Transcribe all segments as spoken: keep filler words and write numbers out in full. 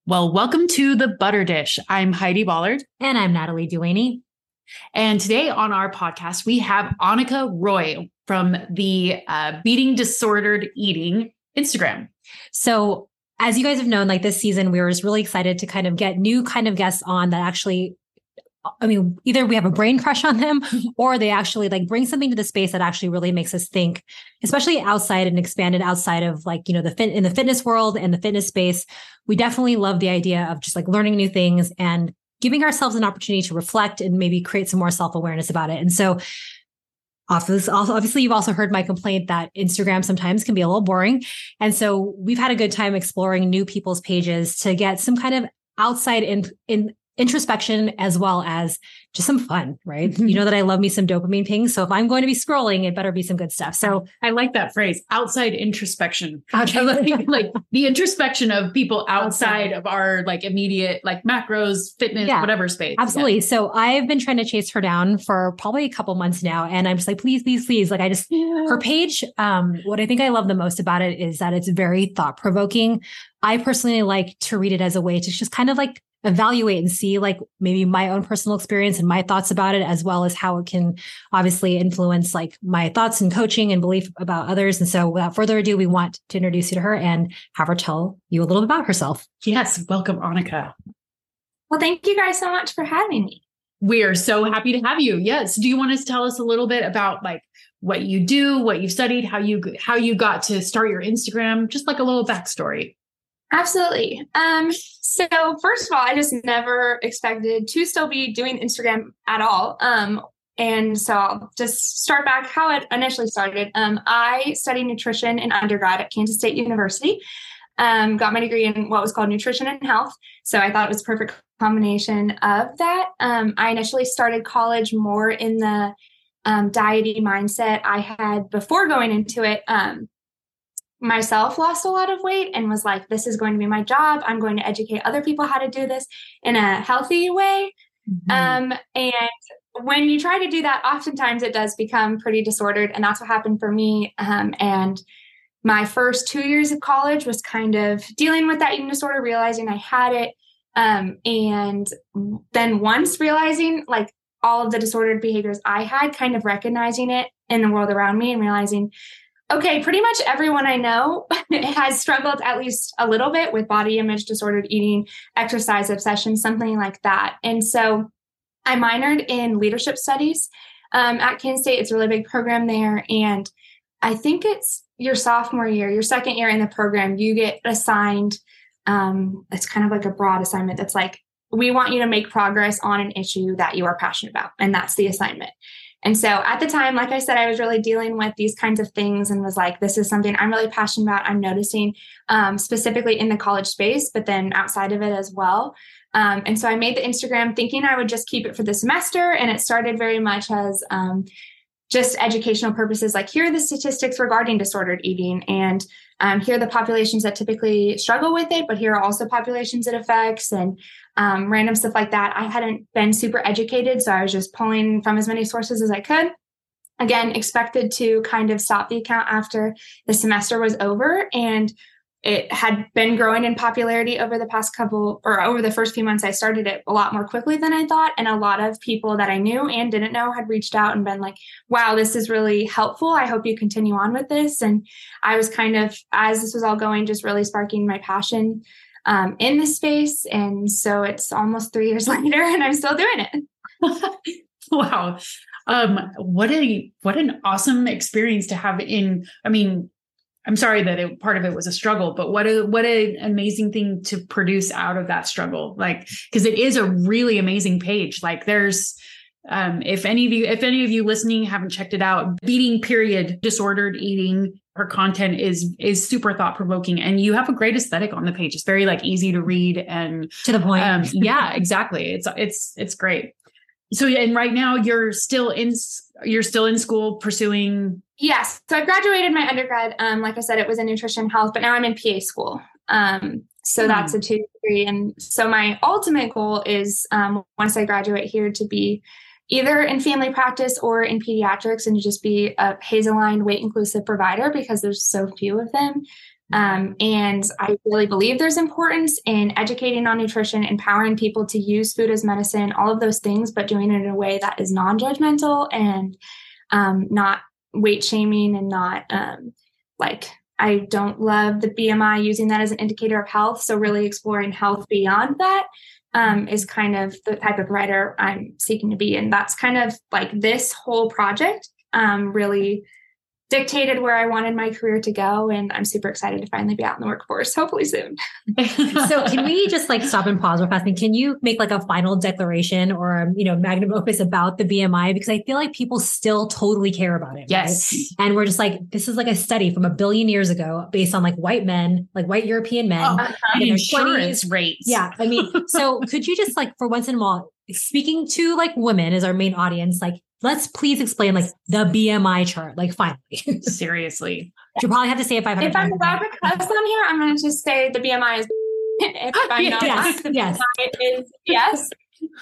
Well, welcome to the Butter Dish. I'm Heidi Ballard. And I'm Natalie Dulaney. And today on our podcast, we have Annika Roy from the uh, Beating Disordered Eating Instagram. So as you guys have known, like this season, we were just really excited to kind of get new kind of guests on that actually, I mean, either we have a brain crush on them or they actually like bring something to the space that actually really makes us think, especially outside and expanded outside of like, you know, the fit in the fitness world and the fitness space. We definitely love the idea of just like learning new things and giving ourselves an opportunity to reflect and maybe create some more self-awareness about it. And so obviously, you've also heard my complaint that Instagram sometimes can be a little boring. And so we've had a good time exploring new people's pages to get some kind of outside in, in introspection as well as just some fun, right? You know that I love me some dopamine pings. So if I'm going to be scrolling, it better be some good stuff. So I like that phrase, outside introspection. I like, like the introspection of people outside of our like immediate, like macros, fitness, yeah, whatever space. Absolutely. Yeah. So I've been trying to chase her down for probably a couple months now. And I'm just like, please, please, please. Like I just, yeah. Her page, um, what I think I love the most about it is that it's very thought provoking. I personally like to read it as a way to just kind of like evaluate and see like maybe my own personal experience and my thoughts about it, as well as how it can obviously influence like my thoughts and coaching and belief about others. And so without further ado, we want to introduce you to her and have her tell you a little bit about herself. Yes. Welcome, Annika. Well, thank you guys so much for having me. We are so happy to have you. Yes. Do you want to tell us a little bit about like what you do, what you've studied, how you, how you got to start your Instagram, just like a little backstory? Absolutely. Um, so first of all, I just never expected to still be doing Instagram at all. Um, and so I'll just start back how it initially started. Um, I studied nutrition in undergrad at Kansas State University, um, got my degree in what was called nutrition and health. So I thought it was a perfect combination of that. Um, I initially started college more in the um, diety mindset I had before going into it. Um, myself lost a lot of weight and was like, this is going to be my job. I'm going to educate other people how to do this in a healthy way. Mm-hmm. Um, and when you try to do that, oftentimes it does become pretty disordered. And that's what happened for me. Um, and my first two years of college was kind of dealing with that eating disorder, realizing I had it. Um, and then once realizing like all of the disordered behaviors I had, kind of recognizing it in the world around me and realizing, okay, pretty much everyone I know has struggled at least a little bit with body image, disordered eating, exercise obsession, something like that. And so I minored in leadership studies um, at Kansas State. It's a really big program there. And I think it's your sophomore year, your second year in the program, you get assigned, um, it's kind of like a broad assignment that's like, we want you to make progress on an issue that you are passionate about. And that's the assignment. And so at the time, like I said, I was really dealing with these kinds of things and was like, this is something I'm really passionate about. I'm noticing um, specifically in the college space, but then outside of it as well. Um, and so I made the Instagram thinking I would just keep it for the semester. And it started very much as um, just educational purposes, like here are the statistics regarding disordered eating. And um, here are the populations that typically struggle with it, but here are also populations it affects and um, random stuff like that. I hadn't been super educated, so I was just pulling from as many sources as I could. Again, expected to kind of stop the account after the semester was over. And it had been growing in popularity over the past couple or over the first few months. I started it a lot more quickly than I thought. And a lot of people that I knew and didn't know had reached out and been like, wow, this is really helpful. I hope you continue on with this. And I was kind of, as this was all going, just really sparking my passion um, in this space. And so it's almost three years later and I'm still doing it. Wow. Um, what a, what an awesome experience to have in, I mean, I'm sorry that it, part of it was a struggle, but what a, what an amazing thing to produce out of that struggle. Like, cause it is a really amazing page. Like there's, um, if any of you, if any of you listening haven't checked it out, Beating period disordered eating, her content is, is super thought provoking and you have a great aesthetic on the page. It's very like easy to read and to the point. Um, yeah, exactly. It's, it's, it's great. So, and right now you're still in, you're still in school pursuing. Yes. So I graduated my undergrad. Um, like I said, it was in nutrition and health, but now I'm in P A school. Um, so mm. that's a two degree. And so my ultimate goal is, um, once I graduate here to be either in family practice or in pediatrics and to just be a Hazeline weight inclusive provider because there's so few of them. Um, and I really believe there's importance in educating on nutrition, empowering people to use food as medicine, all of those things, but doing it in a way that is non-judgmental and um, not weight shaming and not um, like, I don't love the B M I using that as an indicator of health. So really exploring health beyond that um, is kind of the type of writer I'm seeking to be. And that's kind of like this whole project um, really dictated where I wanted my career to go. And I'm super excited to finally be out in the workforce, hopefully soon. So can we just like stop and pause real fast? And can you make like a final declaration or, you know, magnum opus about the B M I? Because I feel like people still totally care about it. Yes. Right? And we're just like, this is like a study from a billion years ago based on like white men, like white European men. Oh, in their insurance twenties. rates. Yeah. I mean, so could you just like for once in a while, speaking to like women as our main audience, like, let's please explain like the B M I chart, like finally. Seriously. You probably have to say it five hundred If I'm times. allowed to cuss on here, I'm going to just say the B M I is, if I'm not, Yes, the yes. B M I is yes.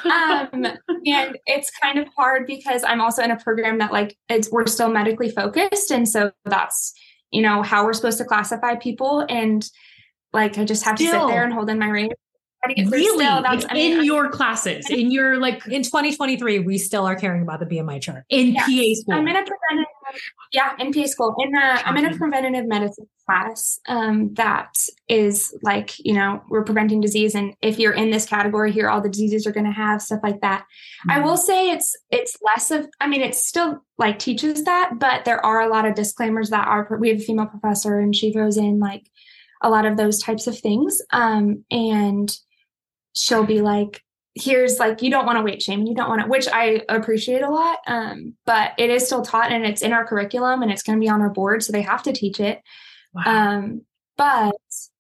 Um, and it's kind of hard because I'm also in a program that like, it's, we're still medically focused. And so that's, you know, how we're supposed to classify people. And like, I just have Still. to sit there and hold in my reins. Really? Still, that's, Like I mean, in I- your classes, in your like In twenty twenty-three, we still are caring about the B M I chart. in Yes. P A school. I'm in a preventative, yeah, in P A school. In a, I'm in a Shocking. preventative medicine class um, that is like, you know, we're preventing disease. And if you're in this category, here are all the diseases you're going to have, stuff like that. Mm-hmm. I will say it's it's less of, I mean, it still like teaches that, but there are a lot of disclaimers that are, we have a female professor and she throws in like a lot of those types of things. Um, and she'll be like, here's like, you don't want to weight shame. You don't want to, which I appreciate a lot. Um, but it is still taught and it's in our curriculum and it's going to be on our board. So they have to teach it. Wow. Um, but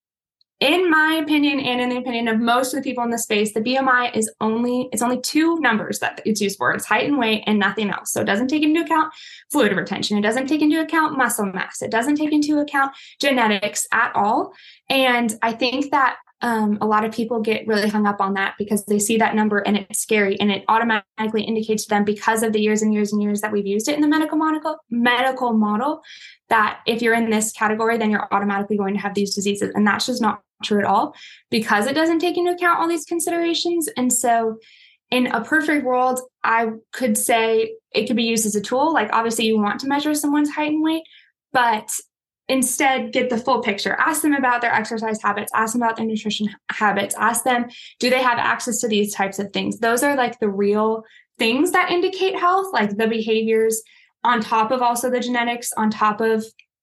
in my opinion, and in the opinion of most of the people in the space, the B M I is only, it's only two numbers that it's used for. It's height and weight and nothing else. So it doesn't take into account fluid retention. It doesn't take into account muscle mass. It doesn't take into account genetics at all. And I think that Um, a lot of people get really hung up on that because they see that number and it's scary and it automatically indicates to them because of the years and years and years that we've used it in the medical medical medical model that if you're in this category, then you're automatically going to have these diseases. And that's just not true at all because it doesn't take into account all these considerations. And so in a perfect world, I could say it could be used as a tool. Like obviously you want to measure someone's height and weight, but instead get the full picture. Ask them about their exercise habits, ask them about their nutrition habits, ask them, do they have access to these types of things? Those are like the real things that indicate health, like the behaviors on top of also the genetics, on top of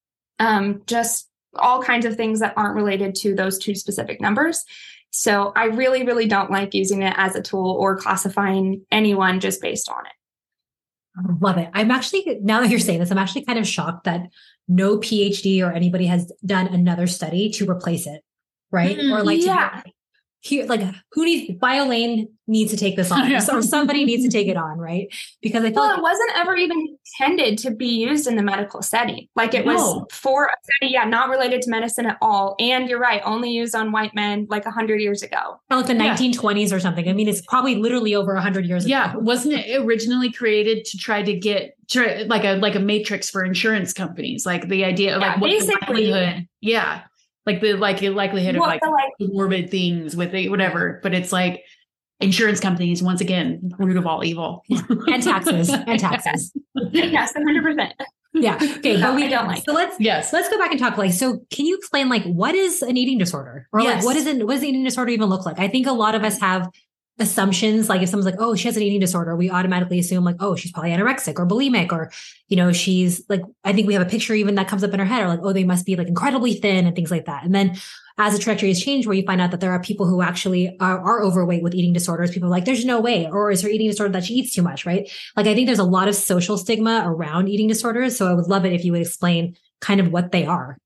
um, just all kinds of things that aren't related to those two specific numbers. So I really, really don't like using it as a tool or classifying anyone just based on it. I love it. I'm actually, now that you're saying this, I'm actually kind of shocked that no PhD or anybody has done another study to replace it. Right. Mm, or like, yeah. to, here, like who needs, BioLane needs to take this on Yeah. or somebody needs to take it on. Right. Because I feel Well, like it wasn't ever even intended to be used in the medical setting. Like it No. was for a study, yeah, not related to medicine at all. And you're right, only used on white men like a hundred years ago. like the Yeah. nineteen twenties or something. I mean, it's probably literally over a hundred years Yeah, ago. wasn't it originally created to try to get try, like a like a matrix for insurance companies? Like the idea of Yeah, like what the basically. likelihood, yeah, like the like the likelihood of What like the, like, morbid things with it, whatever. But it's like insurance companies once again, root of all evil, And taxes and taxes. yes, one hundred percent. Yeah. Okay. No, But we I don't like so let's Yes. let's go back and talk like so can you explain like what is an eating disorder? Or like Yes. what is it what does an eating disorder even look like? I think a lot of us have assumptions like if someone's like, oh, she has an eating disorder, we automatically assume like, oh, she's probably anorexic or bulimic, or you know, she's like, I think we have a picture even that comes up in our head, or like, oh, they must be like incredibly thin and things like that. And then as the trajectory has changed, where you find out that there are people who actually are, are overweight with eating disorders, people are like, there's no way, or is her eating disorder that she eats too much, right? Like, I think there's a lot of social stigma around eating disorders. So I would love it if you would explain kind of what they are.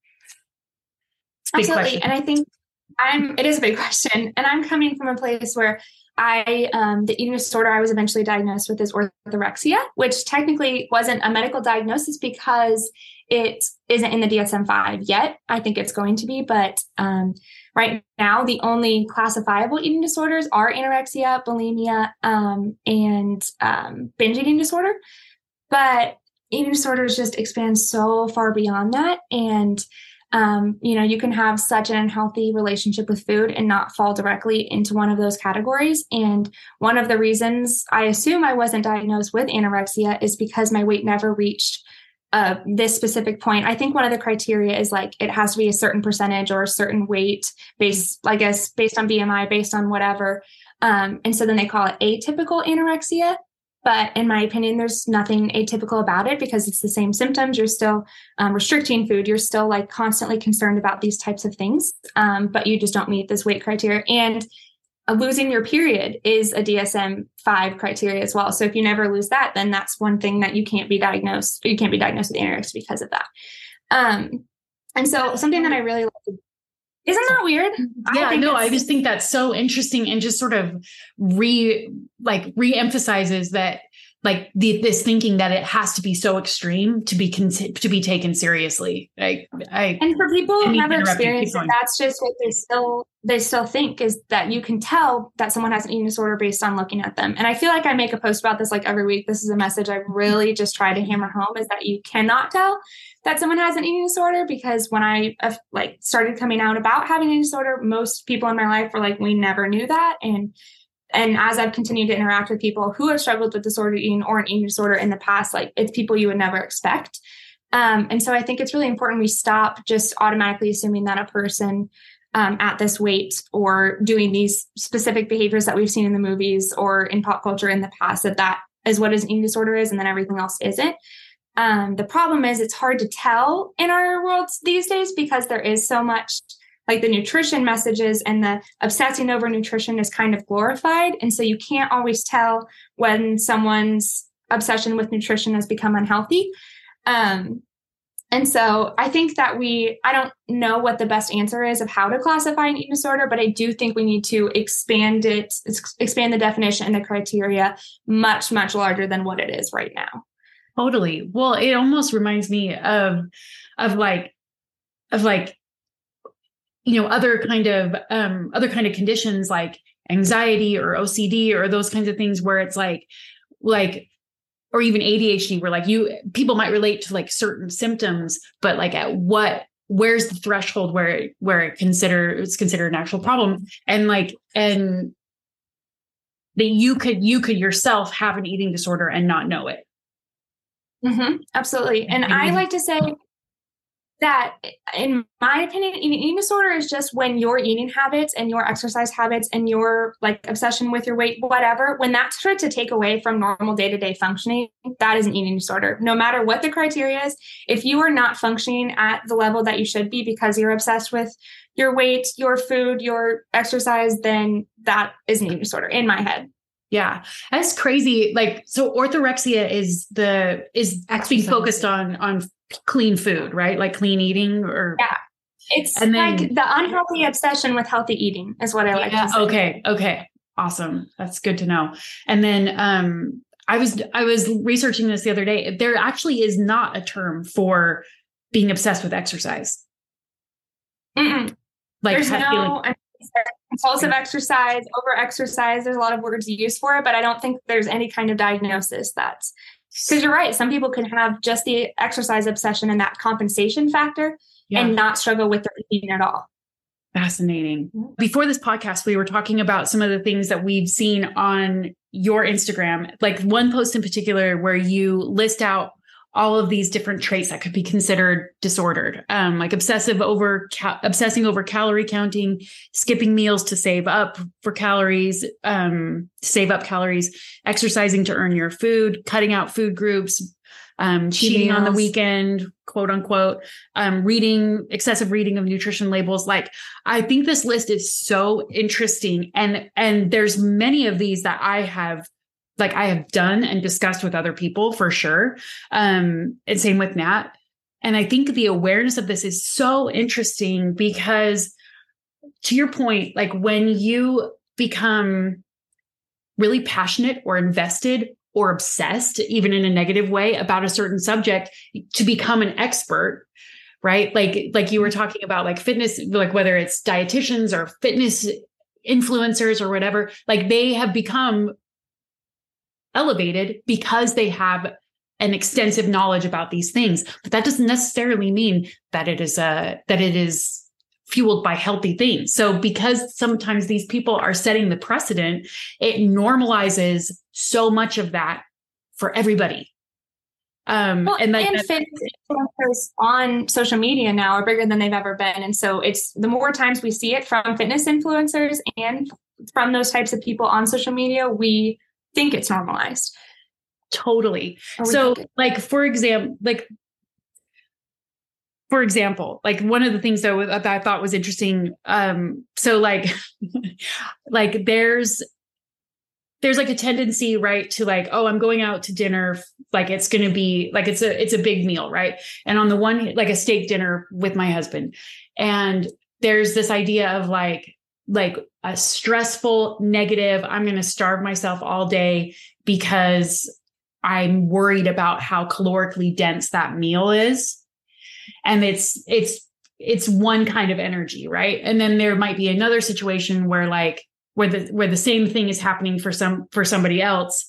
Big Absolutely. question. And I think I'm, it is a big question. And I'm coming from a place where I, um, the eating disorder I was eventually diagnosed with is orthorexia, which technically wasn't a medical diagnosis because it isn't in the D S M five yet. I think it's going to be, but um, right now the only classifiable eating disorders are anorexia, bulimia, um, and um, binge eating disorder. But eating disorders just expand so far beyond that. And Um, you know, you can have such an unhealthy relationship with food and not fall directly into one of those categories. And one of the reasons I assume I wasn't diagnosed with anorexia is because my weight never reached uh, this specific point. I think one of the criteria is like, it has to be a certain percentage or a certain weight based, I guess, based on B M I, based on whatever. Um, and so then they call it atypical anorexia. But in my opinion, there's nothing atypical about it because it's the same symptoms. You're still um, restricting food. You're still like constantly concerned about these types of things, um, but you just don't meet this weight criteria. And uh, losing your period is a D S M five criteria as well. So if you never lose that, then that's one thing that you can't be diagnosed. You can't be diagnosed with anorexia because of that. Um, and so something that I really like. Isn't that weird? Yeah, I no, I just think that's so interesting and just sort of re like re-emphasizes that like the, this thinking that it has to be so extreme to be con- to be taken seriously. Like I and for people who never experienced it, it, that's just what they still they still think is that you can tell that someone has an eating disorder based on looking at them. And I feel like I make a post about this like every week. This is a message I really just try to hammer home is that you cannot tell that someone has an eating disorder, because when I uh, like started coming out about having an eating disorder, most people in my life were like, we never knew that. And and as I've continued to interact with people who have struggled with disordered eating or an eating disorder in the past, like it's people you would never expect. Um, and so I think it's really important we stop just automatically assuming that a person um, at this weight or doing these specific behaviors that we've seen in the movies or in pop culture in the past, that that is what an eating disorder is, and then everything else isn't. Um, the problem is it's hard to tell in our worlds these days because there is so much like the nutrition messages and the obsessing over nutrition is kind of glorified. And so you can't always tell when someone's obsession with nutrition has become unhealthy. Um, and so I think that we, I don't know what the best answer is of how to classify an eating disorder, but I do think we need to expand it, expand the definition and the criteria much, much larger than what it is right now. Totally. Well, it almost reminds me of, of like, of like, you know, other kind of, um, other kind of conditions like anxiety or O C D or those kinds of things where it's like, like, or even A D H D where like you, people might relate to like certain symptoms, but like at what, where's the threshold where, it, where it consider it's considered an actual problem. And like, and that you could, you could yourself have an eating disorder and not know it. Mm-hmm, absolutely. And I like to say that, in my opinion, eating disorder is just when your eating habits and your exercise habits and your like obsession with your weight, whatever, when that starts to take away from normal day-to-day functioning, that is an eating disorder. No matter what the criteria is, if you are not functioning at the level that you should be because you're obsessed with your weight, your food, your exercise, then that is an eating disorder in my head. Yeah, that's crazy. Like, so orthorexia is the, is actually focused on, on clean food, right? Like clean eating or. Yeah. It's and then, like the unhealthy obsession with healthy eating is what I like yeah, to say. Okay. Okay. Awesome. That's good to know. And then, um, I was, I was researching this the other day. There actually is not a term for being obsessed with exercise. Mm-mm. Like, there's no, feeling- compulsive exercise, over exercise. There's a lot of words used for it, but I don't think there's any kind of diagnosis that's, because you're right. Some people can have just the exercise obsession and that compensation factor yeah. and not struggle with their eating at all. Fascinating. Before this podcast, we were talking about some of the things that we've seen on your Instagram, like one post in particular where you list out all of these different traits that could be considered disordered, um, like obsessive over ca- obsessing over calorie counting, skipping meals to save up for calories, um, save up calories, exercising to earn your food, cutting out food groups, um, cheating on the weekend, quote unquote, um, reading, excessive reading of nutrition labels. Like, I think this list is so interesting. And, and there's many of these that I have like I have done and discussed with other people for sure. Um, and same with Nat. And I think the awareness of this is so interesting because, to your point, like when you become really passionate or invested or obsessed, even in a negative way, about a certain subject, to become an expert, right? Like, like you were talking about, like fitness, like whether it's dietitians or fitness influencers or whatever, like they have become elevated because they have an extensive knowledge about these things, but that doesn't necessarily mean that it is a, that it is fueled by healthy things. So because sometimes these people are setting the precedent, it normalizes so much of that for everybody. Um, well, and like and fitness influencers on social media now are bigger than they've ever been. And so it's the more times we see it from fitness influencers and from those types of people on social media, we think it's normalized. Totally. So like, for example, like, for example, like one of the things that, that I thought was interesting. Um, so like, like there's, there's like a tendency, right, to like, oh, I'm going out to dinner. Like it's going to be like, it's a, it's a big meal. Right. And on the one, like a steak dinner with my husband. And there's this idea of like, like a stressful, negative, I'm going to starve myself all day because I'm worried about how calorically dense that meal is. And it's, it's, it's one kind of energy. Right. And then there might be another situation where like, where the, where the same thing is happening for some, for somebody else.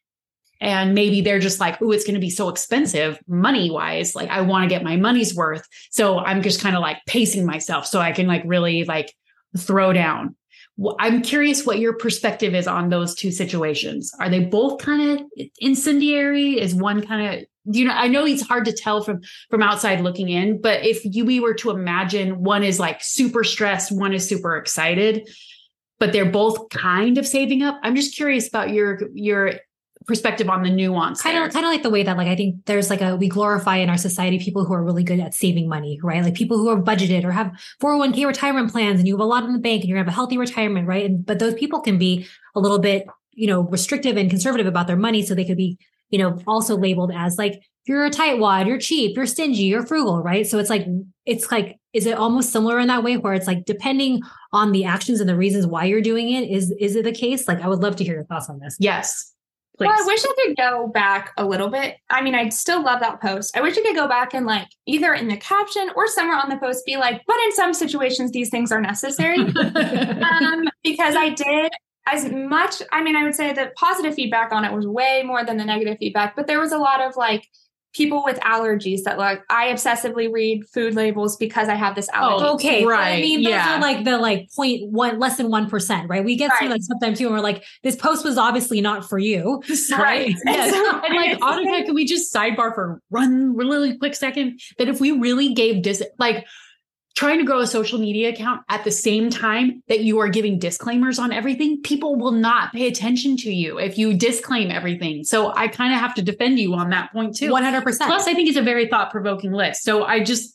And maybe they're just like, oh, it's going to be so expensive money wise. Like I want to get my money's worth. So I'm just kind of like pacing myself so I can like really like throw down. I'm curious what your perspective is on those two situations. Are they both kind of incendiary? Is one kind of, you know, I know it's hard to tell from, from outside looking in, but if you, we were to imagine one is like super stressed, one is super excited, but they're both kind of saving up. I'm just curious about your, your perspective on the nuance. Kind of, kind of like the way that, like, I think there's like a, we glorify in our society people who are really good at saving money, right? Like people who are budgeted or have four oh one k retirement plans and you have a lot in the bank and you're gonna have a healthy retirement, right? And, but those people can be a little bit, you know, restrictive and conservative about their money. So they could be, you know, also labeled as like, you're a tightwad, you're cheap, you're stingy, you're frugal, right? So it's like, it's like, is it almost similar in that way where it's like, depending on the actions and the reasons why you're doing it, is, is it the case? Like, I would love to hear your thoughts on this. Yes. Please. Well, I wish I could go back a little bit. I mean, I'd still love that post. I wish I could go back and like either in the caption or somewhere on the post be like, but in some situations, these things are necessary. um, because I did as much, I mean, I would say the positive feedback on it was way more than the negative feedback, but there was a lot of like people with allergies that like, I obsessively read food labels because I have this allergy. Oh, okay. Right. I mean, those yeah. are like the like point one, less than one percent, right? We get right. through like sometimes too, and we're like, this post was obviously not for you. Right. right. Yes. And like, Annika, can we just sidebar for one really quick second? That if we really gave dis like trying to grow a social media account at the same time that you are giving disclaimers on everything, people will not pay attention to you if you disclaim everything. So I kind of have to defend you on that point too. one hundred percent. Plus, I think it's a very thought-provoking list. So I just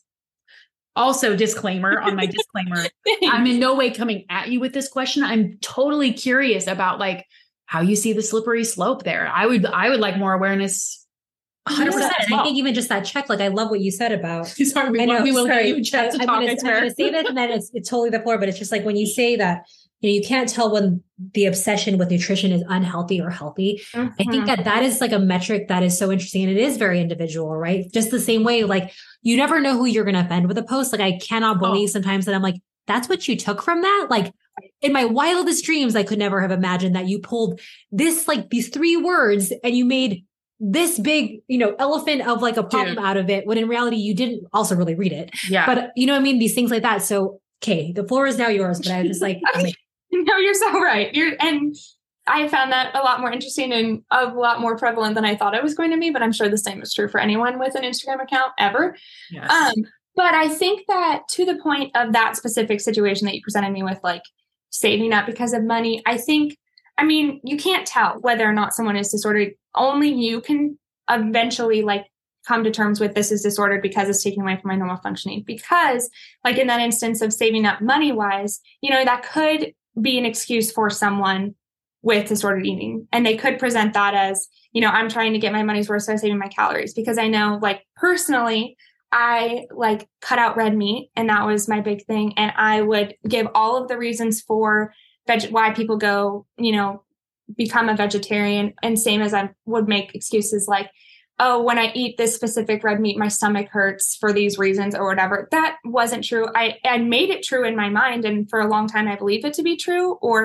also disclaimer on my disclaimer. I'm in no way coming at you with this question. I'm totally curious about like how you see the slippery slope there. I would, I would like more awareness. one hundred percent. And I think even just that check, like I love what you said about. Sorry, we, I know, we will sorry. give you a chance to I'm talk. Gonna, It's I'm fair. gonna say this and then it's, it's totally the floor, but it's just like when you say that, you know, you can't tell when the obsession with nutrition is unhealthy or healthy. Mm-hmm. I think that that is like a metric that is so interesting and it is very individual, right? Just the same way, like you never know who you're going to offend with a post. Like I cannot believe oh. sometimes that I'm like, that's what you took from that. Like in my wildest dreams, I could never have imagined that you pulled this, like these three words and you made this big, you know, elephant of like a problem Dude. out of it, when in reality, you didn't also really read it. Yeah. But you know what I mean? These things like that. So, okay, the floor is now yours, but I was just like, okay. No, you're so right. You're, and I found that a lot more interesting and a lot more prevalent than I thought it was going to be, but I'm sure the same is true for anyone with an Instagram account ever. Yes. Um, but I think that to the point of that specific situation that you presented me with, like saving up because of money, I think, I mean, you can't tell whether or not someone is disordered. Only you can eventually like come to terms with this is disordered because it's taking away from my normal functioning. Because like in that instance of saving up money wise, you know, that could be an excuse for someone with disordered eating. And they could present that as, you know, I'm trying to get my money's worth, so I'm saving my calories. Because I know like personally, I like cut out red meat and that was my big thing. And I would give all of the reasons for veg- why people go, you know, become a vegetarian. And same as I would make excuses like, oh, when I eat this specific red meat, my stomach hurts for these reasons or whatever. That wasn't true. I, I made it true in my mind. And for a long time, I believed it to be true. Or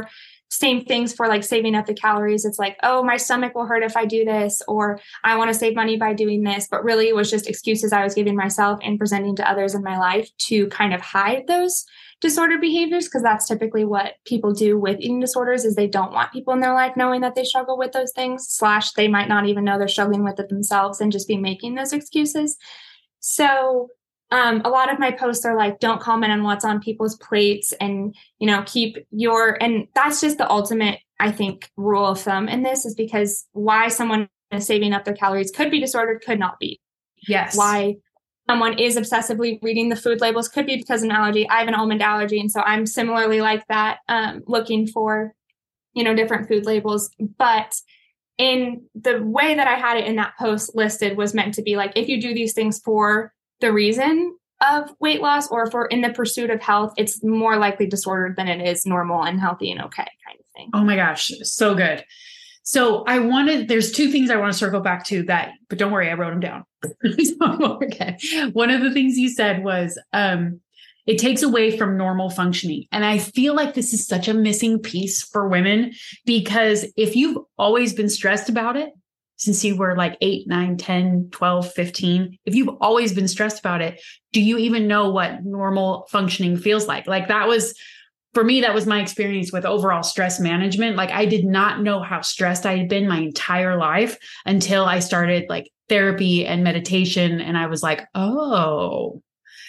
same things for like saving up the calories. It's like, oh, my stomach will hurt if I do this, or I want to save money by doing this. But really it was just excuses I was giving myself and presenting to others in my life to kind of hide those disordered behaviors. Cause that's typically what people do with eating disorders, is they don't want people in their life knowing that they struggle with those things, slash they might not even know they're struggling with it themselves and just be making those excuses. So Um, a lot of my posts are like, don't comment on what's on people's plates, and, you know, keep your, and that's just the ultimate, I think, rule of thumb in this, is because why someone is saving up their calories could be disordered, could not be. Yes. Why someone is obsessively reading the food labels could be because of an allergy. I have an almond allergy. And so I'm similarly like that, um, looking for, you know, different food labels. But in the way that I had it in that post listed was meant to be like, if you do these things for the reason of weight loss or for in the pursuit of health, it's more likely disordered than it is normal and healthy and okay kind of thing. Oh my gosh. So good. So I wanted, there's two things I want to circle back to that, but don't worry, I wrote them down. Okay. One of the things you said was, um, it takes away from normal functioning. And I feel like this is such a missing piece for women, because if you've always been stressed about it, since you were like eight, nine, ten, twelve, fifteen, if you've always been stressed about it, do you even know what normal functioning feels like? Like that was, for me, that was my experience with overall stress management. Like I did not know how stressed I had been my entire life until I started like therapy and meditation. And I was like, oh,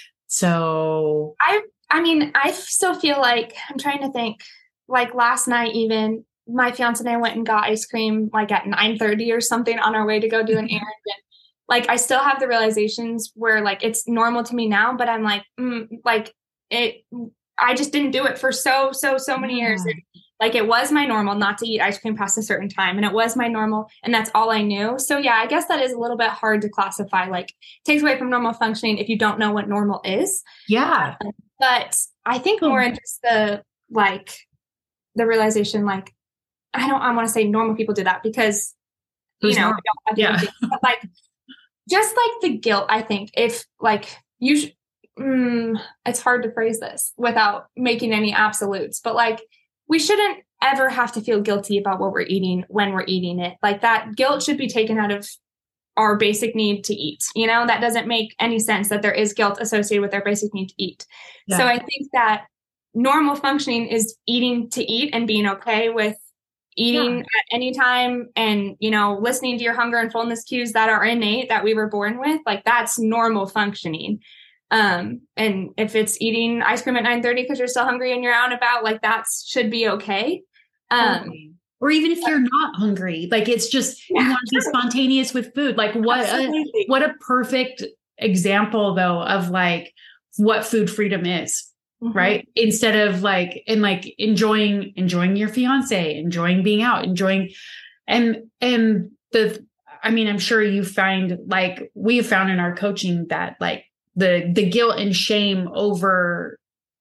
so. I, I mean, I still feel like, I'm trying to think, like last night, even my fiance and I went and got ice cream like at nine thirty or something on our way to go do an errand. And like, I still have the realizations where like, it's normal to me now, but I'm like, mm, like it, I just didn't do it for so, so, so many Yeah. years. And, like it was my normal not to eat ice cream past a certain time. And it was my normal. And that's all I knew. So yeah, I guess that is a little bit hard to classify. Like it takes away from normal functioning if you don't know what normal is. Yeah. Um, but I think more in just the, like the realization, like, I don't, I want to say normal people do that because, you Who's know, normal? we don't have Yeah. things, but like, just like the guilt, I think if like you, sh- mm, it's hard to phrase this without making any absolutes, but like, we shouldn't ever have to feel guilty about what we're eating when we're eating it. Like that guilt should be taken out of our basic need to eat. You know, that doesn't make any sense that there is guilt associated with our basic need to eat. Yeah. So I think that normal functioning is eating to eat and being okay with eating Yeah. at any time, and, you know, listening to your hunger and fullness cues that are innate that we were born with. Like that's normal functioning. Um, and if it's eating ice cream at nine thirty because you're still hungry and you're out and about, like that should be okay. Um, Or even if you're not hungry, like it's just, Yeah, you want to be spontaneous with food. Like what, a, absolutely. what a perfect example though, of like what food freedom is, Mhm. right? Instead of like, and like enjoying, enjoying your fiance, enjoying being out, enjoying, and, and the, I mean, I'm sure you find like we have found in our coaching that like the, the guilt and shame over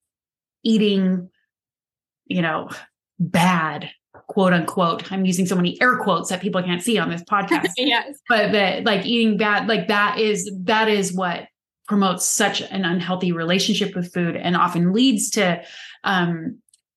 eating, you know, bad, quote unquote. I'm using so many air quotes that people can't see on this podcast, Yes. but that like eating bad, like that is, that is what promotes such an unhealthy relationship with food and often leads to, um,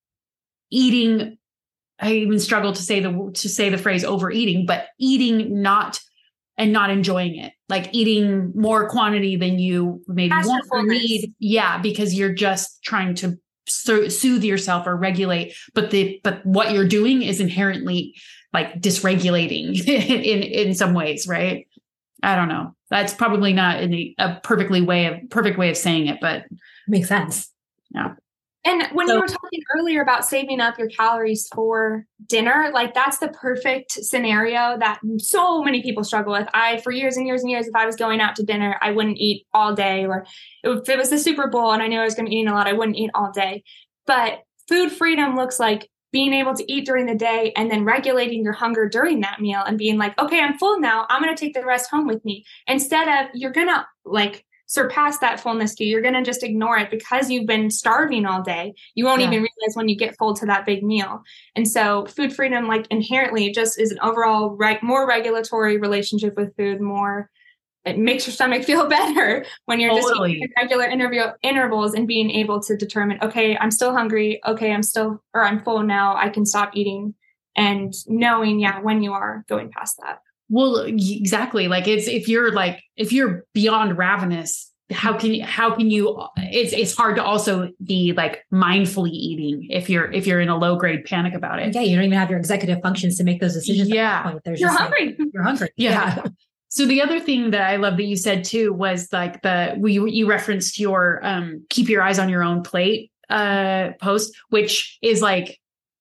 eating. I even struggle to say the, to say the phrase overeating, but eating not and not enjoying it, like eating more quantity than you maybe Past your want or fullness. need. Yeah. Because you're just trying to so- soothe yourself or regulate, but the, but what you're doing is inherently like dysregulating in, in some ways. Right. I don't know. That's probably not in a, a perfectly way of perfect way of saying it, but Makes sense. yeah. And when So- you were talking earlier about saving up your calories for dinner, like that's the perfect scenario that so many people struggle with. I, for years and years and years, if I was going out to dinner, I wouldn't eat all day. Or if it was the Super Bowl and I knew I was going to be eating a lot, I wouldn't eat all day. But food freedom looks like being able to eat during the day and then regulating your hunger during that meal and being like, okay, I'm full now. I'm going to take the rest home with me. Instead of you're going to like surpass that fullness cue. You're going to just ignore it because you've been starving all day. You won't Yeah. even realize when you get full to that big meal. And so food freedom, like inherently just is an overall right, more regulatory relationship with food, more it makes your stomach feel better when you're Totally. just eating regular interview intervals and being able to determine, okay, I'm still hungry. Okay, I'm still, or I'm full now. I can stop eating, and knowing, yeah, when you are going past that. Well, exactly. Like it's, if you're like, if you're beyond ravenous, how can you, how can you, it's, it's hard to also be like mindfully eating if you're, if you're in a low grade panic about it. Yeah. You don't even have your executive functions to make those decisions. Yeah. At that point. There's You're just hungry. Like, you're hungry. Yeah. yeah. So the other thing that I love that you said too was like the, we, you referenced your, um, keep your eyes on your own plate, uh, post, which is like,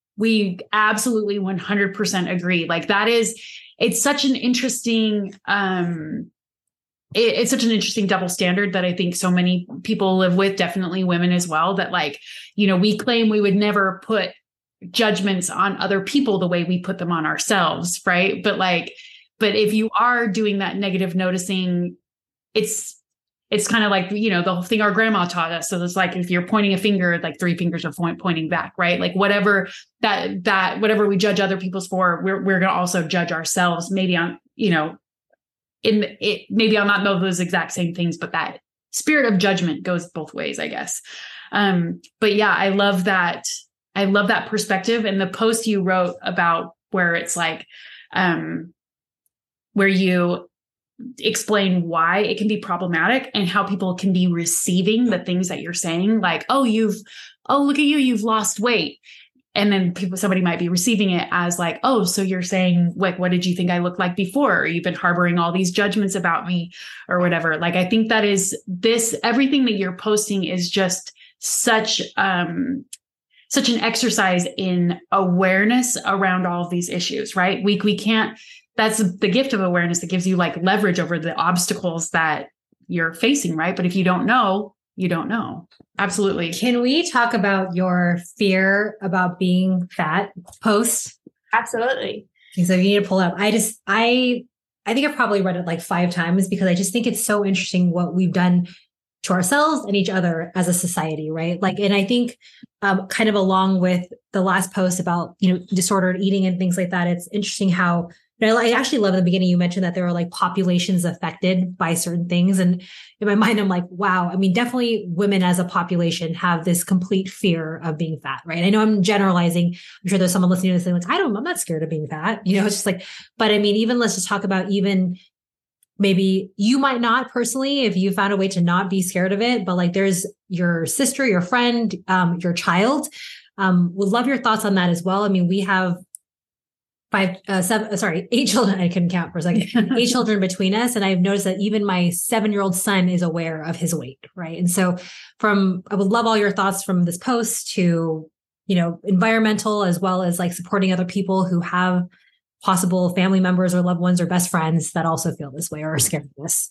we absolutely one hundred percent agree. Like that is, it's such an interesting, um, it, it's such an interesting double standard that I think so many people live with, definitely women as well, that like, you know, we claim we would never put judgments on other people the way we put them on ourselves. Right. But like, but if you are doing that negative noticing, it's, it's kind of like, you know, the whole thing our grandma taught us. So it's like, if you're pointing a finger, like three fingers are point, pointing back, right? Like whatever that, that, whatever we judge other people's for, we're, we're going to also judge ourselves. Maybe on, you know, in it, maybe I'll not know those exact same things, but that spirit of judgment goes both ways, I guess. Um, but yeah, I love that. I love that perspective. And the post you wrote about where it's like, um, where you explain why it can be problematic and how people can be receiving the things that you're saying. Like, oh, you've, oh, look at you, you've lost weight. And then people, somebody might be receiving it as like, oh, so you're saying, like, what did you think I looked like before? Or you've been harboring all these judgments about me or whatever. Like, I think that is this, everything that you're posting is just such, um, such an exercise in awareness around all of these issues, right? We, we can't, that's the gift of awareness that gives you like leverage over the obstacles that you're facing, right? But if you don't know, you don't know. Absolutely. Can we talk about your fear about being fat post? Absolutely. So you need to pull up. I just, I, I think I've probably read it like five times because I just think it's so interesting what we've done to ourselves and each other as a society, right? Like, and I think um, kind of along with the last post about, you know, disordered eating and things like that, it's interesting how, you know, I actually love in the beginning, you mentioned that there are like populations affected by certain things. And in my mind, I'm like, wow, I mean, definitely women as a population have this complete fear of being fat, right? And I know I'm generalizing. I'm sure there's someone listening to this and like, I don't, I'm not scared of being fat. You know, it's just like, but I mean, even let's just talk about even maybe you might not personally, if you found a way to not be scared of it, but like there's your sister, your friend, um, your child. Um, would love your thoughts on that as well. I mean, we have five, uh, seven, sorry, eight children. I couldn't count for a second. Eight children between us. And I've noticed that even my seven-year-old son is aware of his weight. Right. And so from, I would love all your thoughts from this post to, you know, environmental, as well as like supporting other people who have possible family members or loved ones or best friends that also feel this way or are scared of this.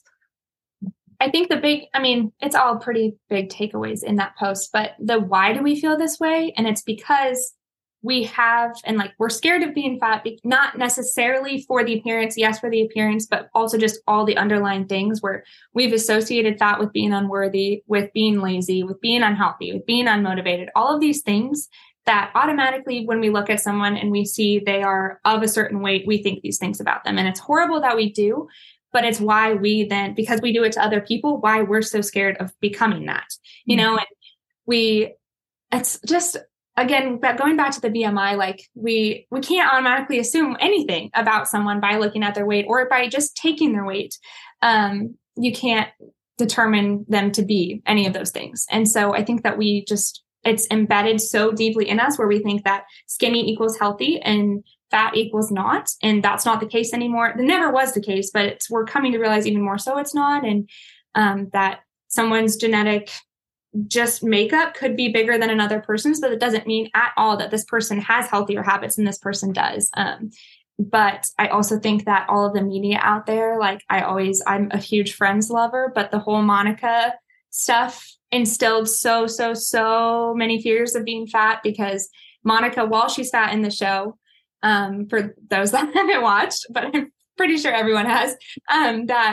I think the big, I mean, it's all pretty big takeaways in that post, but the why do we feel this way? And it's because we have, and like, we're scared of being fat, not necessarily for the appearance, yes, for the appearance, but also just all the underlying things where we've associated fat with being unworthy, with being lazy, with being unhealthy, with being unmotivated, all of these things that automatically, when we look at someone and we see they are of a certain weight, we think these things about them. And it's horrible that we do, but it's why we then, because we do it to other people, why we're so scared of becoming that, you know, and we, it's just, again, but going back to the B M I, like we, we can't automatically assume anything about someone by looking at their weight or by just taking their weight. Um, you can't determine them to be any of those things. And so I think that we just, it's embedded so deeply in us where we think that skinny equals healthy and fat equals not. And that's not the case anymore. It never was the case, but it's, we're coming to realize even more so it's not. And um, that someone's genetic just makeup could be bigger than another person's, but it doesn't mean at all that this person has healthier habits than this person does. Um, but I also think that all of the media out there, like I always, I'm a huge Friends lover, but the whole Monica stuff instilled so, so, so many fears of being fat because Monica, while she's fat in the show, um, for those that haven't watched, but I'm pretty sure everyone has, um, that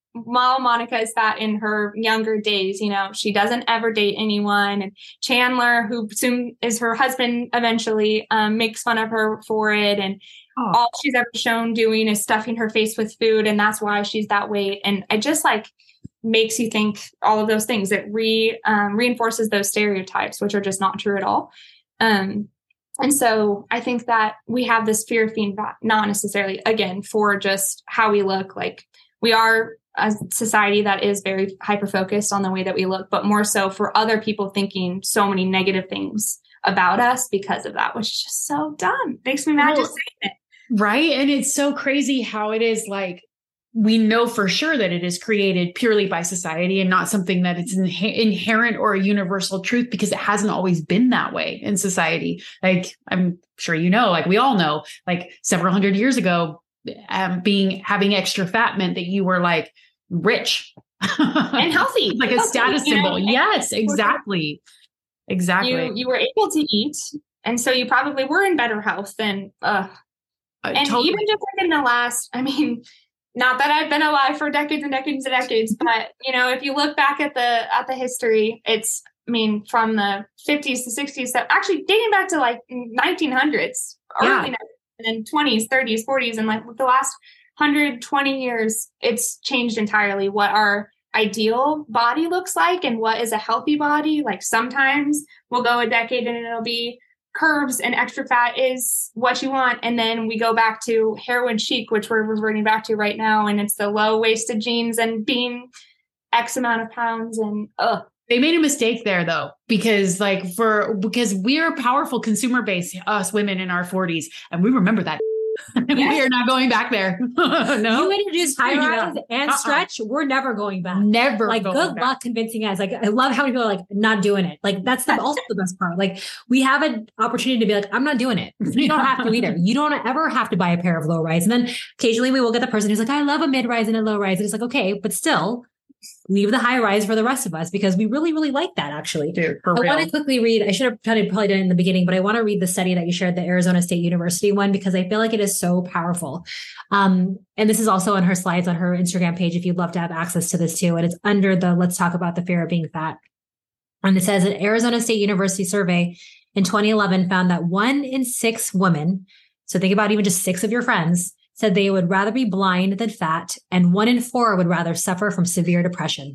while Monica is fat in her younger days, you know, she doesn't ever date anyone. And Chandler, who soon is her husband eventually, um, makes fun of her for it. And oh. all she's ever shown doing is stuffing her face with food. And that's why she's that weight. And it just like makes you think all of those things. It re um, reinforces those stereotypes, which are just not true at all. Um, and so I think that we have this fear of being fat, not necessarily, again, for just how we look. Like we are a society that is very hyper-focused on the way that we look, but more so for other people thinking so many negative things about us because of that, which is just so dumb. Makes me mad just saying it. Right. And it's so crazy how it is like, we know for sure that it is created purely by society and not something that it's inhe- inherent or a universal truth, because it hasn't always been that way in society. Like, I'm sure, you know, like we all know, like several hundred years ago, um, being, having extra fat meant that you were like rich and healthy, like healthy, a status symbol. Know? Yes, exactly. Exactly. You, you were able to eat. And so you probably were in better health than, uh, uh and totally. Even just like in the last, I mean, not that I've been alive for decades and decades and decades, but you know, if you look back at the, at the history, it's, I mean, from the fifties to sixties, that actually dating back to like nineteen hundreds, yeah. early and twenties, thirties, forties, and like the last one hundred twenty years, it's changed entirely what our ideal body looks like and what is a healthy body. Like sometimes we'll go a decade and it'll be curves and extra fat is what you want. And then we go back to heroin chic, which we're reverting back to right now. And it's the low waisted jeans and being X amount of pounds and ugh. They made a mistake there though, because like for, because we're a powerful consumer base, us women in our forties, and we remember that. Yes. We are not going back there. No. You introduced high rise yeah. and uh-uh. stretch. We're never going back. Never. Like going good back. luck convincing us. Like I love how many people are like not doing it. Like that's the, also the best part. Like we have an opportunity to be like, I'm not doing it. You don't have to either. You don't ever have to buy a pair of low rise. And then occasionally we will get the person who's like, I love a mid rise and a low rise. And it's like, okay, but still leave the high rise for the rest of us because we really, really like that actually. Dude, for I real. want to quickly read, I should have probably done it in the beginning, but I want to read the study that you shared, the Arizona State University one, because I feel like it is so powerful. Um, and this is also on her slides on her Instagram page if you'd love to have access to this too. And it's under the, let's talk about the fear of being fat. And it says an Arizona State University survey in twenty eleven found that one in six women, so think about even just six of your friends, said they would rather be blind than fat, and one in four would rather suffer from severe depression.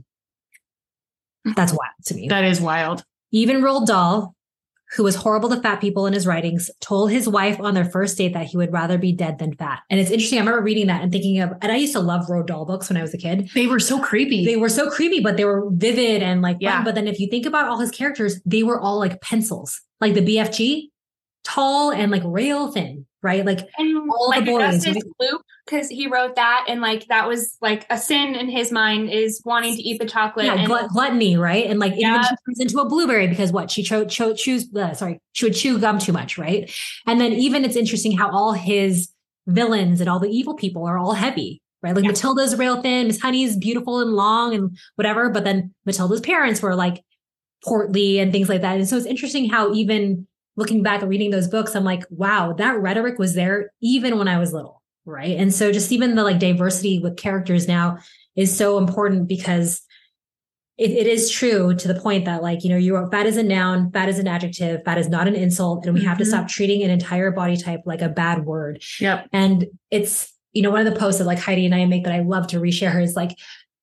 That's wild to me. That is wild. Even Roald Dahl, who was horrible to fat people in his writings, told his wife on their first date that he would rather be dead than fat. And it's interesting. I remember reading that and thinking of, and I used to love Roald Dahl books when I was a kid. They were so creepy. They were so creepy, but they were vivid and like, yeah. fun. But then if you think about all his characters, they were all like pencils, like the B F G, tall and like rail thin. Right. Like and all like the boys. Augustus Gloop, because he wrote that. And like, that was like a sin in his mind is wanting to eat the chocolate. Yeah, and glut- gluttony. Right. And like, yeah. even she turns into a blueberry because what she cho- cho- chews, uh, sorry, she would chew gum too much. Right. And then even it's interesting how all his villains and all the evil people are all heavy. Right. Like yeah. Matilda's rail thin, Miss Honey's beautiful and long and whatever. But then Matilda's parents were like portly and things like that. And so it's interesting how even looking back and reading those books, I'm like, wow, that rhetoric was there even when I was little. Right. And so just even the like diversity with characters now is so important because it, it is true to the point that like, you know, you're fat is a noun, fat is an adjective, fat is not an insult. And we mm-hmm. have to stop treating an entire body type like a bad word. Yep. And it's, you know, one of the posts that like Heidi and I make that I love to reshare is like,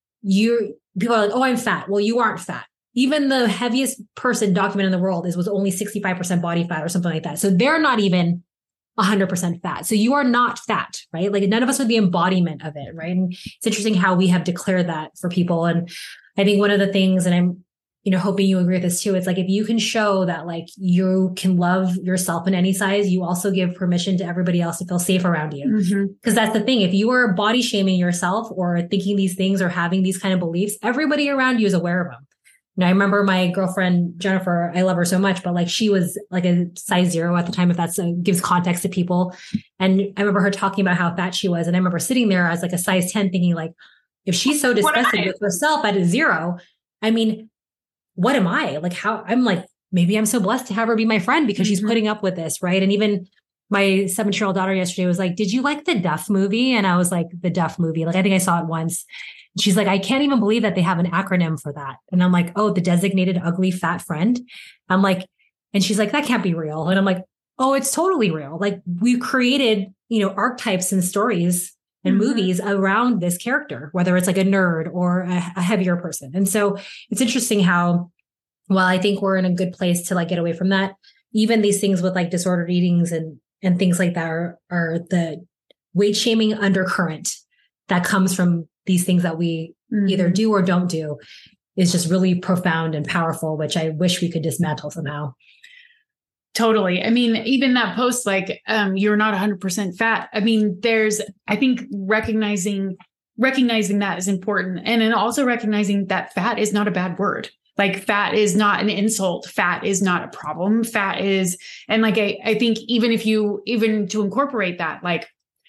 you people are like, oh, I'm fat. Well, you aren't fat. Even the heaviest person documented in the world is was only sixty-five percent body fat or something like that. So they're not even one hundred percent fat. So you are not fat, right? Like none of us are the embodiment of it, right? And it's interesting how we have declared that for people. And I think one of the things, and I'm, you know, hoping you agree with this too, it's like if you can show that like you can love yourself in any size, you also give permission to everybody else to feel safe around you. Because mm-hmm. that's the thing. If you are body shaming yourself or thinking these things or having these kind of beliefs, everybody around you is aware of them. You know, I remember my girlfriend, Jennifer, I love her so much, but like she was like a size zero at the time, if that uh, gives context to people. And I remember her talking about how fat she was. And I remember sitting there as like a size ten thinking like, if she's so disgusted with herself at a zero, I mean, what am I? Like how I'm like, maybe I'm so blessed to have her be my friend because mm-hmm. she's putting up with this. Right. And even my seven year old daughter yesterday was like, did you like the Duff movie? And I was like, the Duff movie. Like, I think I saw it once. She's like, I can't even believe that they have an acronym for that. And I'm like, oh, the designated ugly fat friend. I'm like, and she's like, that can't be real. And I'm like, oh, it's totally real. Like, we created, you know, archetypes and stories and mm-hmm. movies around this character, whether it's like a nerd or a, a heavier person. And so it's interesting how, while I think we're in a good place to like get away from that, even these things with like disordered eatings and, and things like that are, are the weight shaming undercurrent that comes from these things that we mm-hmm. either do or don't do is just really profound and powerful, which I wish we could dismantle somehow. Totally. I mean, even that post, like, um, you're not one hundred percent fat. I mean, there's, I think recognizing, recognizing that is important. And then also recognizing that fat is not a bad word. Like, fat is not an insult. Fat is not a problem. Fat is, and like, I, I think even if you, even to incorporate that, like,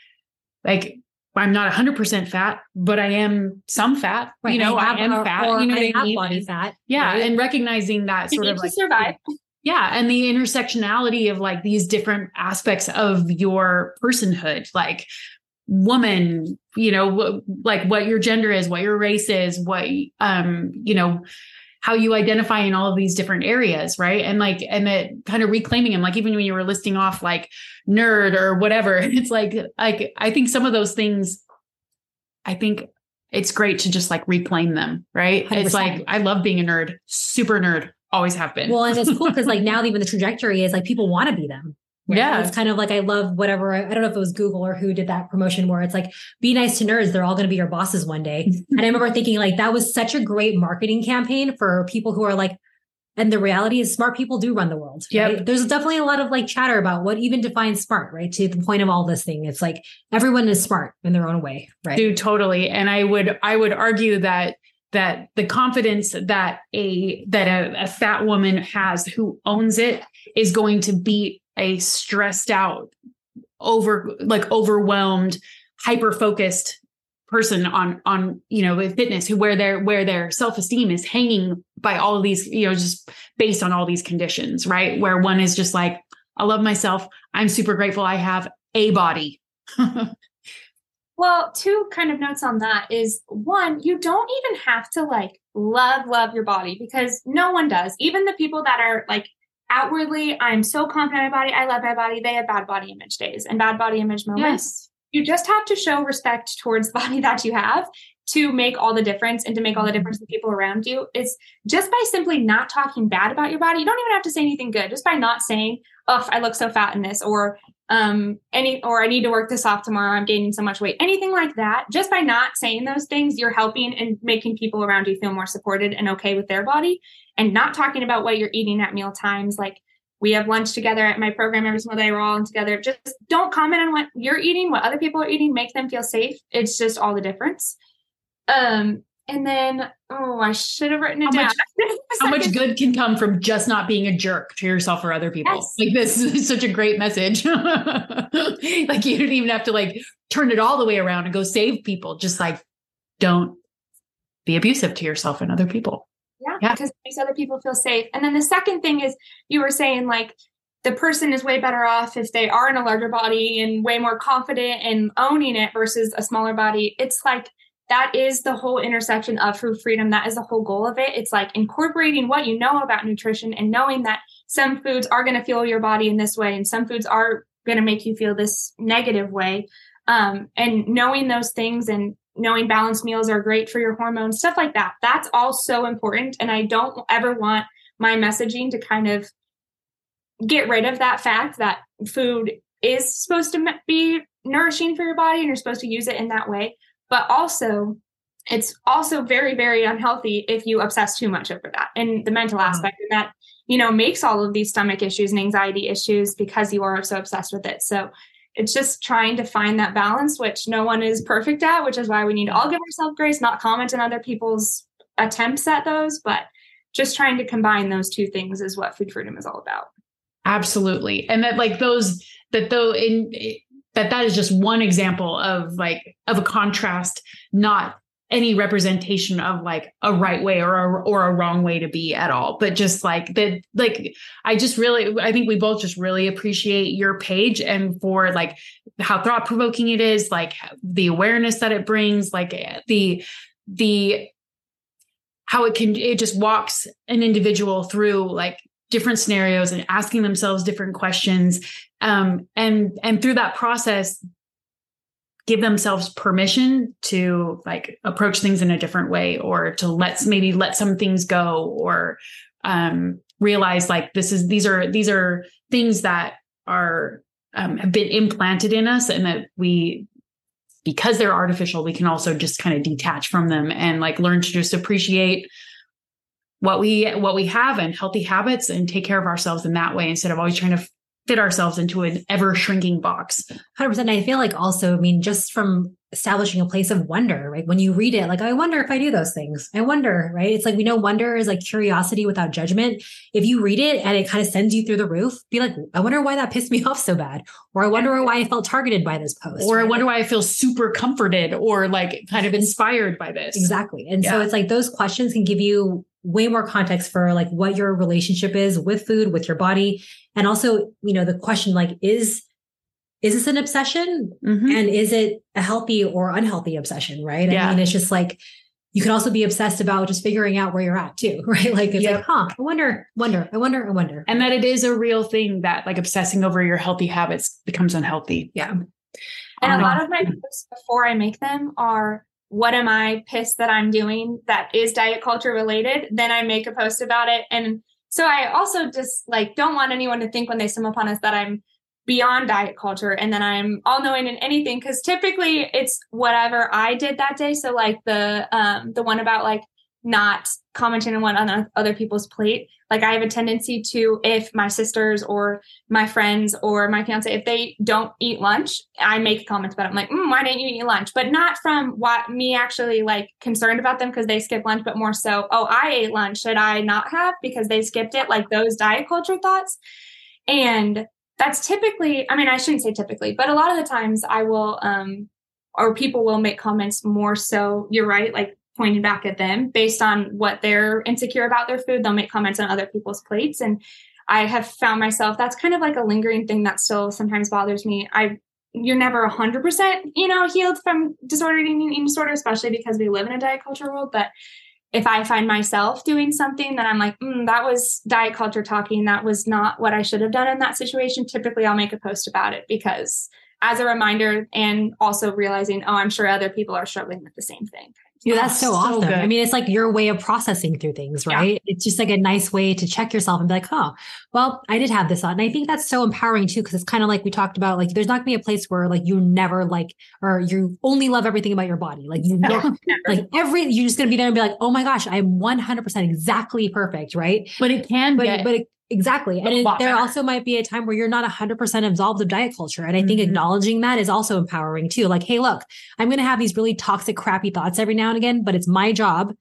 like, I'm not one hundred percent fat, but I am some fat. Right. You know, I, have, I am or, fat. Or you know, I what I have mean? body fat. Yeah, right? and recognizing that you sort need of to like survive. Yeah, and the intersectionality of like these different aspects of your personhood, like woman, you know, like what your gender is, what your race is, what um, you know, how you identify in all of these different areas, right? And like, and it kind of reclaiming them, like even when you were listing off like nerd or whatever, it's like, like, I think some of those things, I think it's great to just like reclaim them, right? one hundred percent. It's like, I love being a nerd, super nerd, always have been. Well, and it's cool because like now even the trajectory is like people want to be them. Right? Yeah. It's kind of like, I love whatever, I don't know if it was Google or who did that promotion where it's like, be nice to nerds. They're all going to be your bosses one day. And I remember thinking like, that was such a great marketing campaign for people who are like, and the reality is smart people do run the world. Right? Yep. There's definitely a lot of like chatter about what even defines smart, right? To the point of all this thing. It's like, everyone is smart in their own way. Right. Dude, totally. And I would, I would argue that that the confidence that a, that a, a fat woman has who owns it is going to beat a stressed out, over like overwhelmed, hyper focused person on, on, you know, with fitness who, where their, where their self-esteem is hanging by all of these, you know, just based on all these conditions, right? Where one is just like, I love myself. I'm super grateful. I have a body. Well, two kind of notes on that is one, you don't even have to like love, love your body because no one does. Even the people that are like outwardly, I'm so confident in my body, I love my body, they have bad body image days and bad body image moments. Yes. You just have to show respect towards the body that you have to make all the difference and to make all the difference to people around you. It's just by simply not talking bad about your body. You don't even have to say anything good, just by not saying, oh, I look so fat in this, or um, any, or I need to work this off tomorrow. I'm gaining so much weight, anything like that. Just by not saying those things, you're helping and making people around you feel more supported and okay with their body, and not talking about what you're eating at meal times. Like, we have lunch together at my program every single day. We're all in together. Just don't comment on what you're eating, what other people are eating, make them feel safe. It's just all the difference. Um, and then, oh, I should have written it how down. Much, how much good can come from just not being a jerk to yourself or other people? Yes. Like, this is such a great message. Like, you don't even have to like turn it all the way around and go save people. Just like, don't be abusive to yourself and other people. Yeah, yeah, because it makes other people feel safe. And then the second thing is, you were saying like the person is way better off if they are in a larger body and way more confident and owning it versus a smaller body. It's like, that is the whole intersection of food freedom. That is the whole goal of it. It's like incorporating what you know about nutrition and knowing that some foods are going to fuel your body in this way and some foods are going to make you feel this negative way. Um, and knowing those things and knowing balanced meals are great for your hormones, stuff like that. That's all so important. And I don't ever want my messaging to kind of get rid of that fact that food is supposed to be nourishing for your body and you're supposed to use it in that way. But also, it's also very, very unhealthy if you obsess too much over that and the mental Wow. aspect of that, you know, makes all of these stomach issues and anxiety issues because you are so obsessed with it. So it's just trying to find that balance, which no one is perfect at, which is why we need to all give ourselves grace, not comment on other people's attempts at those, but just trying to combine those two things is what food freedom is all about. Absolutely. And that like those, that though in that that is just one example of like, of a contrast, not any representation of like a right way or a, or a wrong way to be at all, but just like that, like, I just really, I think we both just really appreciate your page and for like how thought provoking it is, like the awareness that it brings, like the, the, how it can, it just walks an individual through like different scenarios and asking themselves different questions. Um, and, and through that process, give themselves permission to like approach things in a different way, or to let maybe let some things go, or um, realize like this is these are these are things that are um, have been implanted in us, and that we, because they're artificial, we can also just kind of detach from them and like learn to just appreciate what we what we have and healthy habits and take care of ourselves in that way, instead of always trying to fit ourselves into an ever shrinking box. one hundred percent. I feel like also, I mean, just from establishing a place of wonder, right? When you read it, like, I wonder if I do those things. I wonder, right? It's like, we know wonder is like curiosity without judgment. If you read it and it kind of sends you through the roof, be like, I wonder why that pissed me off so bad. Or I wonder why I felt targeted by this post. Or right? I wonder why I feel super comforted or like kind of inspired by this. Exactly. And yeah. so it's like those questions can give you way more context for like what your relationship is with food, with your body. And also, you know, the question like, is, is this an obsession? Mm-hmm. And is it a healthy or unhealthy obsession? Right. Yeah. I mean, it's just like, you can also be obsessed about just figuring out where you're at too, right? Like, it's yep. like, huh, I wonder, wonder, I wonder, I wonder. And that it is a real thing that like obsessing over your healthy habits becomes unhealthy. Yeah. And um, a lot of my posts before I make them are, what am I pissed that I'm doing that is diet culture related? Then I make a post about it. And so I also just like, don't want anyone to think when they stumble upon us that I'm beyond diet culture and then I'm all knowing in anything. Cause typically it's whatever I did that day. So like the, um, the one about like not commenting on what on other people's plate. Like I have a tendency to, if my sisters or my friends or my fiance, if they don't eat lunch, I make comments about it. I'm like, mm, why didn't you eat lunch? But not from what me actually like concerned about them because they skipped lunch, but more so, oh, I ate lunch. Should I not have because they skipped it? Like those diet culture thoughts. And that's typically, I mean, I shouldn't say typically, but a lot of the times I will, um, or people will make comments more so, you're right, like pointing back at them based on what they're insecure about their food. They'll make comments on other people's plates. And I have found myself, that's kind of like a lingering thing that still sometimes bothers me. I, you're never a hundred percent, you know, healed from disordered eating, eating disorder, especially because we live in a diet culture world. But if I find myself doing something that I'm like, mm, that was diet culture talking, that was not what I should have done in that situation, typically I'll make a post about it because as a reminder and also realizing, oh, I'm sure other people are struggling with the same thing. Yeah, that's so, so awesome. good. I mean, it's like your way of processing through things, right? Yeah. It's just like a nice way to check yourself and be like, oh, well, I did have this thought. And I think that's so empowering too, because it's kind of like we talked about, like, there's not gonna be a place where like you never like, or you only love everything about your body. Like you know, like every, you're just gonna be there and be like, oh my gosh, I'm one hundred percent exactly perfect, right? But it can but, get- but it, Exactly. And it, there also might be a time where you're not one hundred percent absolved of diet culture. And I think mm-hmm. acknowledging that is also empowering too. Like, hey, look, I'm going to have these really toxic, crappy thoughts every now and again, but it's my job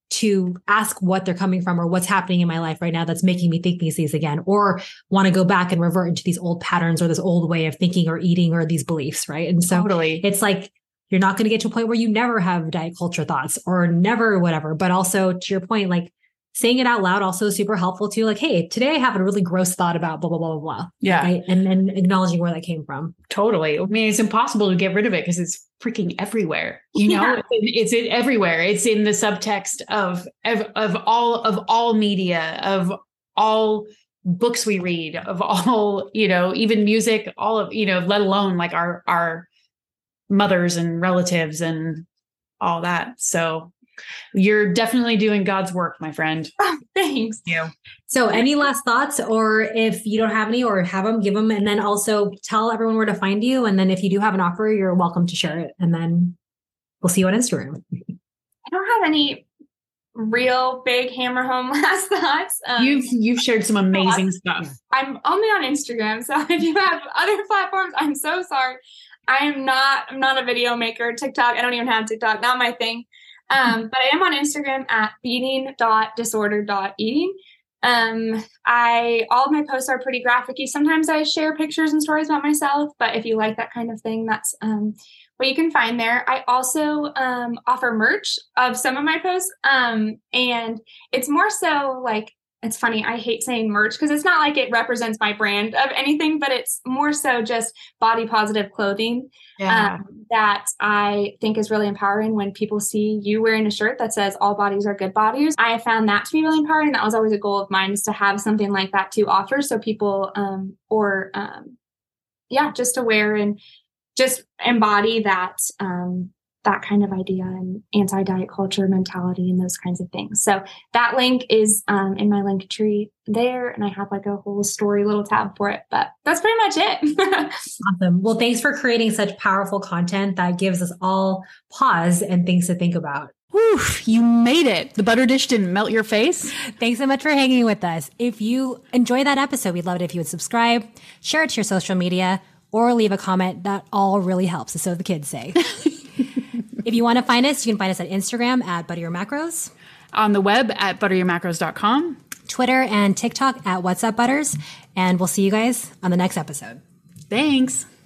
to ask what they're coming from or what's happening in my life right now that's making me think these things again, or want to go back and revert into these old patterns or this old way of thinking or eating or these beliefs. Right. And so totally. It's like, you're not going to get to a point where you never have diet culture thoughts or never whatever, but also to your point, like, saying it out loud also super helpful too. Like, hey, today I have a really gross thought about blah, blah, blah, blah, blah. Yeah. Right? And then acknowledging where that came from. Totally. I mean, it's impossible to get rid of it because it's freaking everywhere. You know, yeah. it's, it's in everywhere. It's in the subtext of, of, of all, of all media, of all books we read, of all, you know, even music, all of, you know, let alone like our, our mothers and relatives and all that. So you're definitely doing God's work, my friend. Oh, thanks. You. So any last thoughts, or if you don't have any or have them, give them. And then also tell everyone where to find you. And then if you do have an offer, you're welcome to share it. And then we'll see you on Instagram. I don't have any real big hammer home last thoughts. Um, you've, you've shared some amazing stuff. I'm only on Instagram. So if you have other platforms, I'm so sorry. I am not, I'm not a video maker. TikTok. I don't even have TikTok. Not my thing. Um, but I am on Instagram at beating dot disorder dot eating. Um, I all of my posts are pretty graphic-y. Sometimes I share pictures and stories about myself, but if you like that kind of thing, that's um, what you can find there. I also um, offer merch of some of my posts, um, and it's more so like, it's funny, I hate saying merch because it's not like it represents my brand of anything, but it's more so just body positive clothing Yeah. um, that I think is really empowering when people see you wearing a shirt that says all bodies are good bodies. I found that to be really empowering. That was always a goal of mine, is to have something like that to offer. So people, um, or um, yeah, just to wear and just embody that, um, that kind of idea and anti-diet culture mentality and those kinds of things. So that link is um, in my link tree there. And I have like a whole story little tab for it, but that's pretty much it. Awesome. Well, thanks for creating such powerful content that gives us all pause and things to think about. Whew, you made it. The butter dish didn't melt your face. Thanks so much for hanging with us. If you enjoyed that episode, we'd love it if you would subscribe, share it to your social media, or leave a comment. That all really helps. So the kids say. If you want to find us, you can find us at Instagram at Butter Your Macros, On the web at butter your macros dot com. Twitter and TikTok at What's Up Butters. And we'll see you guys on the next episode. Thanks.